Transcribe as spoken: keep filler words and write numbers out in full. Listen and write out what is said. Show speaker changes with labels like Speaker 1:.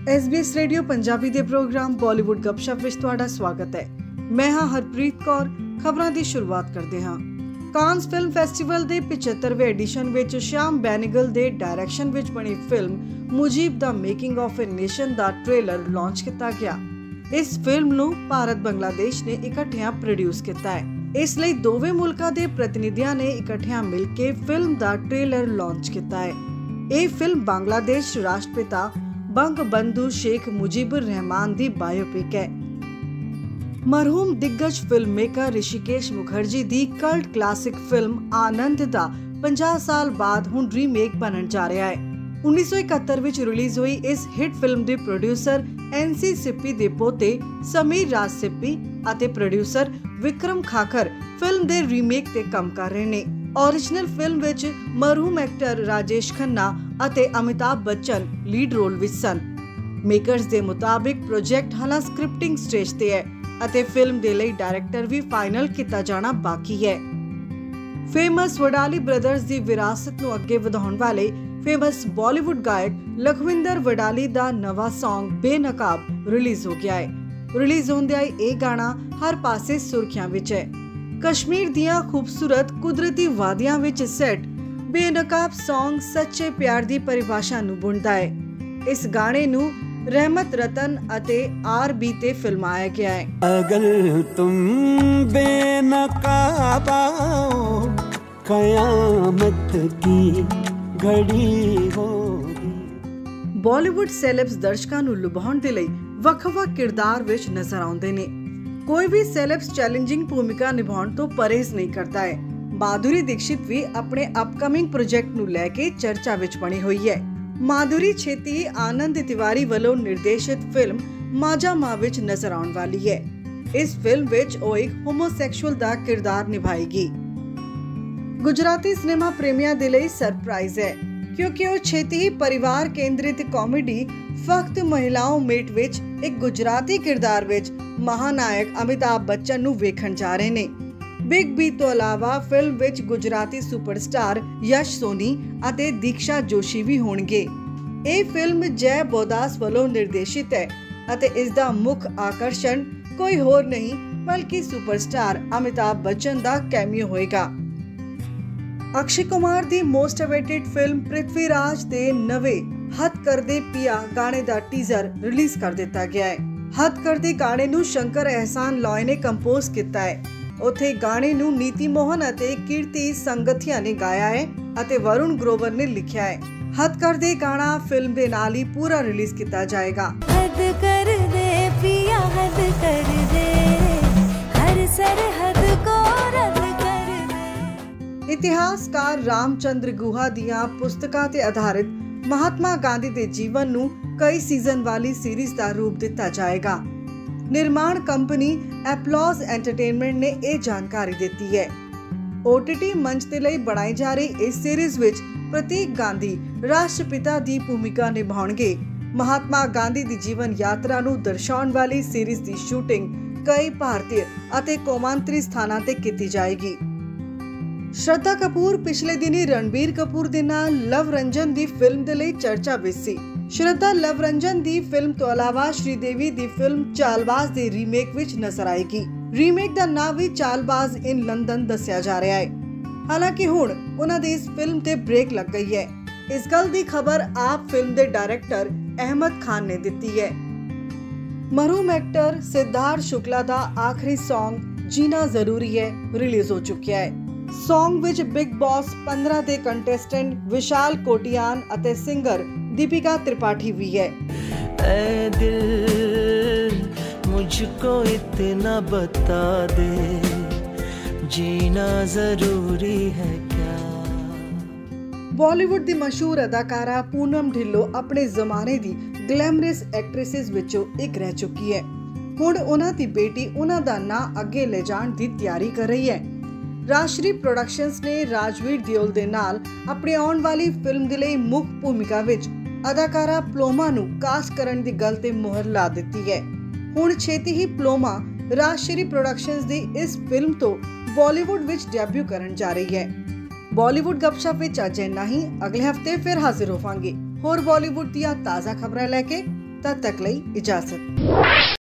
Speaker 1: S B S radio Punjabi ਦੇ program Bollywood ਗੱਪਸ਼ਪ ਵਿੱਚ ਤੁਹਾਡਾ ਸਵਾਗਤ ਹੈ। ਮੈਂ ਹਾਂ ਹਰਪ੍ਰੀਤ ਕੌਰ। ਖਬਰਾਂ ਦੀ ਸ਼ੁਰੂਆਤ ਕਰਦੇ ਹਾਂ। ਕਾਨਸ ਫਿਲਮ ਫੈਸਟੀਵਲ ਦੇ ਪਝੱਤਰਵੇਂ ਐਡੀਸ਼ਨ ਵਿੱਚ ਸ਼ਾਮ ਬੈਨੇਗਲ ਦੇ ਡਾਇਰੈਕਸ਼ਨ ਵਿੱਚ ਬਣੀ ਫਿਲਮ ਮੁਜੀਬ ਦਾ ਮੇਕਿੰਗ ਆਫ ਏ ਨੇਸ਼ਨ ਦਾ ਟ੍ਰੇਲਰ ਲਾਂਚ ਕੀਤਾ ਗਿਆ। ਇਸ ਫਿਲਮ ਨੂੰ ਭਾਰਤ ਬੰਗਲਾਦੇਸ਼ ਨੇ ਇਕੱਠਿਆਂ ਪ੍ਰੋਡਿਊਸ ਕੀਤਾ ਹੈ। ਇਸ ਲਈ ਦੋਵੇਂ ਮੁਲਕਾਂ ਦੇ ਪ੍ਰਤੀਨਿਧੀਆਂ ਨੇ ਇਕੱਠਿਆਂ ਮਿਲ ਕੇ ਫਿਲਮ ਦਾ ਟ੍ਰੇਲਰ ਲਾਂਚ ਕੀਤਾ ਹੈ। ਇਹ ਫਿਲਮ ਬੰਗਲਾਦੇਸ਼ ਰਾਸ਼ਟਰਪਿਤਾ ਬੰਗਬੰਧੂ ਸ਼ੇਖ ਮੁਜੀਬੁਰ ਰਹਿਮਾਨ ਦੀ ਬਾਇਓਪਿਕ ਹੈ। ਮਰਹੂਮ ਦਿਗਗਜ ਫਿਲਮ ਮੇਕਰ ਰਿਸ਼ੀਕੇਸ਼ ਮੁਖਰਜੀ ਦੀ ਕਲਟ ਕਲਾਸਿਕ ਫਿਲਮ ਆਨੰਦ ਦਾ ਪੰਜਾਹ ਸਾਲ ਬਾਅਦ ਹੁਣ ਰੀਮੇਕ ਬਣਨ ਜਾ ਰਿਹਾ ਹੈ। ਉੱਨੀ ਸੌ ਇਕਹੱਤਰ ਵਿੱਚ ਰਿਲੀਜ਼ ਹੋਈ ਇਸ ਹਿੱਟ ਫਿਲਮ ਦੇ ਪ੍ਰੋਡਿਊਸਰ ਐਨ ਸੀ ਸਿੱਪੀ ਦੇ ਪੋਤੇ ਸਮੀਰ ਰਾਜ ਸਿੱਪੀ ਅਤੇ ਪ੍ਰੋਡਿਊਸਰ ਵਿਕਰਮ ਖਾਖਰ ਫਿਲਮ ਦੇ ਰੀਮੇਕ ਤੇ ਕੰਮ ਕਰ ਰਹੇ ਨੇ। ਓਰੀਜਨਲ ਫਿਲਮ ਵਿੱਚ ਮਰਹੂਮ ਐਕਟਰ ਰਾਜੇਸ਼ ਖੰਨਾ ਅਤੇ ਅਮਿਤਾਭ ਬੱਚਨ ਲੀਡ ਰੋਲ ਵਿੱਚ ਸਨ। ਮੇਕਰਸ ਦੇ ਮੁਤਾਬਿਕ ਪ੍ਰੋਜੈਕਟ ਹਾਲਾਂ ਸਕ੍ਰਿਪਟਿੰਗ ਸਟੇਜ ਤੇ ਹੈ ਅਤੇ ਫਿਲਮ ਦੇ ਲਈ ਡਾਇਰੈਕਟਰ ਵੀ ਫਾਈਨਲ ਕੀਤਾ ਜਾਣਾ ਬਾਕੀ ਹੈ। ਫੇਮਸ ਵਡਾਲੀ ਬ੍ਰਦਰਜ਼ ਦੀ ਵਿਰਾਸਤ ਨੂੰ ਅੱਗੇ ਵਧਾਉਣ ਵਾਲੇ ਫੇਮਸ ਬਾਲੀਵੁੱਡ ਗਾਇਕ ਲਖਵਿੰਦਰ ਵਡਾਲੀ ਦਾ ਨਵਾਂ ਸੌਂਗ ਬੇਨਕਾਬ ਰਿਲੀਜ਼ ਹੋ ਗਿਆ ਹੈ। ਰਿਲੀਜ਼ ਹੁੰਦਿਆਂ ਇਹ ਗਾਣਾ ਹਰ ਪਾਸੇ ਸੁਰਖੀਆਂ ਵਿੱਚ ਹੈ। ਕਸ਼ਮੀਰ ਦੀਆਂ ਖੂਬਸੂਰਤ ਕੁਦਰਤੀ ਵਾਦੀਆਂ ਵਿੱਚ ਸੈਟ ਬੇਨਕਾਬ ਸੌਂਗ ਸੱਚੇ ਪਿਆਰ ਦੀ ਪਰਿਭਾਸ਼ਾ ਨੂੰ ਬੁਣਦਾ ਹੈ। ਇਸ ਗਾਣੇ ਨੂੰ ਰਹਿਮਤ ਰਤਨ ਅਤੇ ਆਰ ਬੀ ਤੇ ਫਿਲਮਾਇਆ ਗਿਆ ਹੈ। ਅਗਰ ਤੁਮ ਬੇਨਕਾਬ ਆਓ ਕਯਾਮਤ ਕੀ ਘੜੀ ਹੋਗੀ। ਬਾਲੀਵੁੱਡ ਸੈਲਬਸ ਦਰਸ਼ਕਾਂ ਨੂੰ ਲੁਭਾਉਣ ਦੇ ਲਈ ਵੱਖ-ਵੱਖ ਕਿਰਦਾਰ ਵਿੱਚ ਨਜ਼ਰ ਆਉਂਦੇ ਨੇ। ਕੋਈ ਵੀ ਸੈਲਬਸ ਚੈਲੰਜਿੰਗ ਭੂਮਿਕਾ ਨਿਭਾਉਣ ਤੋਂ ਪਰਹੇਜ਼ ਨਹੀਂ ਕਰਦਾ ਹੈ। ਮਾਧੁਰੀ ਦੀਕਸ਼ਿਤ ਵੀ ਆਪਣੇ ਅਪਕਮਿੰਗ ਪ੍ਰੋਜੈਕਟ ਨੂੰ ਲੈ ਕੇ ਚਰਚਾ ਵਿੱਚ ਬਣੀ ਹੋਈ ਹੈ। ਮਾਧੁਰੀ ਛੇਤੀ ਆਨੰਦ ਤਿਵਾਰੀ ਵੱਲੋਂ ਨਿਰਦੇਸ਼ਿਤ ਫਿਲਮ ਮਾਝਾ ਮਾਂ ਵਿੱਚ ਨਜ਼ਰ ਆਉਣ ਵਾਲੀ ਹੈ। ਇਸ ਫਿਲਮ ਵਿੱਚ ਉਹ ਇੱਕ ਹੋਮੋਸੈਕਸ਼ੂਅਲ ਦਾ ਕਿਰਦਾਰ ਨਿਭਾਏਗੀ। ਗੁਜਰਾਤੀ ਸਿਨੇਮਾ ਪ੍ਰੇਮੀਆਂ ਦੇ ਲਈ ਸਰਪ੍ਰਾਈਜ਼ ਹੈ ਕਿਉਂਕਿ ਉਹ ਛੇਤੀ ਹੀ ਪਰਿਵਾਰ ਕੇਂਦਰਿਤ ਕਾਮੇਡੀ ਫਕਤ ਮਹਿਲਾओं ਮੇਟ ਵਿੱਚ ਇੱਕ ਗੁਜਰਾਤੀ ਕਿਰਦਾਰ ਵਿੱਚ ਮਹਾਨਾਇਕ ਅਮਿਤਾਭ ਬੱਚਨ ਨੂੰ ਵੇਖਣ ਜਾ ਰਹੇ ਨੇ। ਬਿਗ ਬੀ ਤੋਂ ਇਲਾਵਾ ਫਿਲਮ ਵਿੱਚ ਗੁਜਰਾਤੀ ਸੁਪਰਸਟਾਰ ਯਸ਼ ਸੋਨੀ ਅਤੇ ਦੀਕਸ਼ਾ ਜੋਸ਼ੀ ਵੀ ਹੋਣਗੇ। ਇਹ ਫਿਲਮ ਜੈ ਬੋਦਾਸ ਵੱਲੋਂ ਨਿਰਦੇਸ਼ਿਤ ਹੈ ਅਤੇ ਇਸ ਦਾ ਮੁੱਖ ਆਕਰਸ਼ਣ ਕੋਈ ਹੋਰ ਨਹੀਂ ਬਲਕਿ ਸੁਪਰਸਟਾਰ ਅਮਿਤਾਭ ਬੱਚਨ ਦਾ ਕੈਮੀਓ ਹੋਏਗਾ। ਅਕਸ਼ੇ ਕੁਮਾਰ ਦੀ most awaited film Prithviraj ਦੇ ਨਵੇਂ ਹੱਥ ਕਰਦੇ ਪਿਆ ਗਾਣੇ ਦਾ ਟੀਜ਼ਰ ਰਿਲੀਜ਼ ਕਰ ਦਿੱਤਾ ਗਿਆ ਹੈ। ਹੱਥ ਕਰਦੇ ਗਾਣੇ ਨੂੰ ਸ਼ੰਕਰ ਅਹਿਸਾਨ ਲੋਏ ਨੇ ਕੰਪੋਜ਼ ਕੀਤਾ ਹੈ। ਉੱਥੇ ਗਾਣੇ ਨੂੰ ਨੀਤੀ ਮੋਹਨ ਅਤੇ ਕੀਰਤੀ ਸੰਗਥੀਆ ਨੇ ਗਾਇਆ ਹੈ ਅਤੇ ਵਰੁਣ ਗਰੋਵਰ ਨੇ ਲਿਖਿਆ ਹੈ। ਹੱਥ ਕਰਦੇ ਗਾਣਾ ਫਿਲਮ ਦੇ ਨਾਲ ਹੀ ਪੂਰਾ ਰਿਲੀਜ਼ ਕੀਤਾ ਜਾਏਗਾ। ਹੱਦ ਕਰ ਦੇ ਪਿਆ ਹੱਦ ਕਰ ਦੇ ਹਰ ਸਰਹੱਦ ਕੋ ਰੱਦ ਕਰ ਦੇ। ਇਤਿਹਾਸਕਾਰ ਰਾਮਚੰਦਰ ਗੁਹਾ ਦੀਆਂ ਪੁਸਤਕਾਂ ਤੇ ਆਧਾਰਿਤ ਮਹਾਤਮਾ ਗਾਂਧੀ ਦੇ ਜੀਵਨ ਨੂੰ ਕਈ ਸੀਜ਼ਨ ਵਾਲੀ ਸੀਰੀਜ਼ ਦਾ ਰੂਪ ਦਿੱਤਾ ਜਾਏਗਾ। ਨਿਰਮਾਣ ਕੰਪਨੀ ਐਪਲੌਜ਼ ਐਂਟਰਟੇਨਮੈਂਟ ਨੇ ਇਹ ਜਾਣਕਾਰੀ ਦਿੱਤੀ ਹੈ। ਓ ਟੀ ਟੀ ਮੰਚ ਦੇ ਲਈ ਬਣਾਈ ਜਾ ਰਹੀ ਇਸ ਸੀਰੀਜ਼ ਵਿੱਚ ਪ੍ਰਤੀਕ ਗਾਂਧੀ ਰਾਸ਼ਟਰਪਿਤਾ ਦੀ ਭੂਮਿਕਾ ਨਿਭਾਉਣਗੇ। ਮਹਾਤਮਾ ਗਾਂਧੀ ਦੀ ਜੀਵਨ ਯਾਤਰਾ ਨੂੰ ਦਰਸਾਉਣ ਵਾਲੀ ਸੀਰੀਜ਼ ਦੀ ਸ਼ੂਟਿੰਗ ਕਈ ਭਾਰਤੀ ਅਤੇ ਕੌਮਾਂਤਰੀ ਸਥਾਨਾਂ ਤੇ ਕੀਤੀ ਜਾਏਗੀ। ਸ਼ਰਧਾ ਕਪੂਰ ਪਿਛਲੇ ਦਿਨੀ ਰਣਬੀਰ ਕਪੂਰ ਦੇ ਨਾਲ ਲਵ ਰੰਜਨ ਦੀ ਫਿਲਮ ਦੇ ਲਈ ਚਰਚਾ ਵਿੱਚ ਸੀ। ਸ਼ਰਧਾ ਲਵ ਰੰਜਨ ਦੀ ਫਿਲਮ ਤੋਂ ਇਲਾਵਾ ਸ਼੍ਰੀਦੇਵੀ ਦੀ ਫਿਲਮ ਚਾਲਬਾਜ਼ ਦੇ ਰੀਮੇਕ ਵਿੱਚ ਨਜ਼ਰ ਆਏਗੀ। ਰੀਮੇਕ ਦਾ ਨਾਮ ਵੀ ਚਾਲਬਾਜ਼ ਇਨ ਲੰਡਨ ਦੱਸਿਆ ਜਾ ਰਿਹਾ ਹੈ। ਹਾਲਾਂਕਿ ਹੁਣ ਉਹਨਾਂ ਦੀ ਇਸ ਫਿਲਮ ਤੇ ਬ੍ਰੇਕ ਲੱਗ ਗਈ ਹੈ। ਇਸ ਗੱਲ ਦੀ ਖਬਰ ਆਪ ਫਿਲਮ ਦੇ ਡਾਇਰੈਕਟਰ ਅਹਿਮਦ ਖਾਨ ਨੇ ਦਿੱਤੀ ਹੈ। ਮਰਹੂਮ ਐਕਟਰ ਸਿਧਾਰਥ ਸ਼ੁਕਲਾ ਦਾ ਆਖਰੀ ਸੌਂਗ ਜੀਣਾ ਜ਼ਰੂਰੀ ਹੈ ਰਿਲੀਜ਼ ਹੋ ਚੁੱਕਿਆ ਹੈ। ਸੌਂਗ ਵਿੱਚ ਬਿਗ ਬੌਸ ਪੰਦਰਾਂ ਦੇ ਕੰਟੈਸਟੈਂਟ ਵਿਸ਼ਾਲ ਕੋਟਿਆਨ ਅਤੇ ਸਿੰਗਰ ਦੀਪਿਕਾ त्रिपाठी भी है। ऐ दिल मुझको इतना बता दे जीना जरूरी है क्या। ਬਾਲੀਵੁੱਡ ਦੀ ਮਸ਼ਹੂਰ ਅਦਾਕਾਰਾ ਪੂਨਮ ਢਿੱਲੋਂ ਆਪਣੇ ਜ਼ਮਾਨੇ ਦੀ ਗਲੈਮਰਸ ਐਕਟ੍ਰੈਸਸ ਵਿੱਚੋਂ ਇੱਕ ਰਹਿ ਚੁੱਕੀ ਹੈ। ਹੁਣ ਉਹਨਾਂ ਦੀ ਬੇਟੀ ਉਹਨਾਂ ਦਾ ਨਾਂ ਅੱਗੇ ਲੈ ਜਾਣ ਦੀ ਤਿਆਰੀ ਕਰ ਰਹੀ ਹੈ। ਰਾਸ਼ਟਰੀ ਪ੍ਰੋਡਕਸ਼ਨਸ ਨੇ ਰਾਜਵੀਰ ਦਿਓਲ ਦੇ ਨਾਲ ਆਪਣੀ ਆਉਣ ਵਾਲੀ ਫਿਲਮ ਦੇ ਲਈ ਮੁੱਖ ਭੂਮਿਕਾ ਵਿੱਚ ਅਦਾਕਾਰਾ ਪਲੋਮਾ ਨੂੰ ਕਾਸਟ ਕਰਨ ਦੀ ਗੱਲ ਤੇ ਮੁਹਰ ਲਾ ਦਿੱਤੀ ਹੈ। ਹੁਣ ਛੇਤੀ ਹੀ ਪਲੋਮਾ ਰਾਸ਼ਟਰੀ ਪ੍ਰੋਡਕਸ਼ਨਸ ਦੀ ਇਸ ਫਿਲਮ ਤੋਂ ਬਾਲੀਵੁੱਡ ਵਿੱਚ ਡੈਬਿਊ ਕਰਨ ਜਾ ਰਹੀ ਹੈ। ਬਾਲੀਵੁੱਡ ਗੱਪਸ਼ਪ ਵਿੱਚ ਅੱਜ ਇੰਨਾ ਹੀ। ਅਗਲੇ ਹਫਤੇ ਫਿਰ ਹਾਜ਼ਰ ਹੋਵਾਂਗੇ ਹੋਰ ਬਾਲੀਵੁੱਡ ਦੀਆਂ ਤਾਜ਼ਾ ਖਬਰਾਂ ਲੈ ਕੇ। ਤਦ ਤੱਕ ਲਈ ਇਜਾਜ਼ਤ।